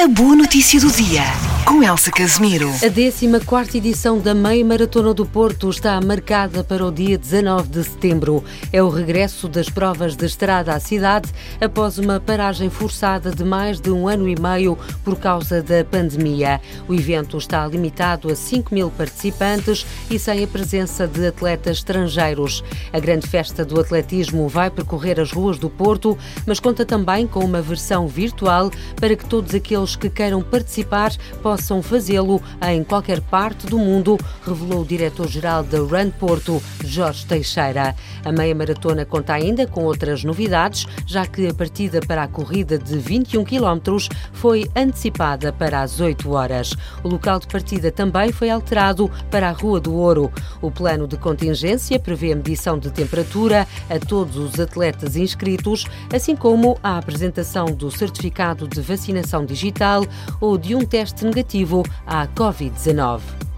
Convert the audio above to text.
A boa notícia do dia, com Elsa Casimiro. A 14ª edição da Meia Maratona do Porto está marcada para o dia 19 de setembro. É o regresso das provas de estrada à cidade após uma paragem forçada de mais de 1 ano e meio por causa da pandemia. O evento está limitado a 5.000 participantes e sem a presença de atletas estrangeiros. A grande festa do atletismo vai percorrer as ruas do Porto, mas conta também com uma versão virtual para que todos aqueles que queiram participar possam fazê-lo em qualquer parte do mundo, revelou o diretor-geral da Run Porto, Jorge Teixeira. A meia maratona conta ainda com outras novidades, já que a partida para a corrida de 21 km foi antecipada para as 8 horas. O local de partida também foi alterado para a Rua do Ouro. O plano de contingência prevê a medição de temperatura a todos os atletas inscritos, assim como a apresentação do certificado de vacinação digital ou de um teste negativo à Covid-19.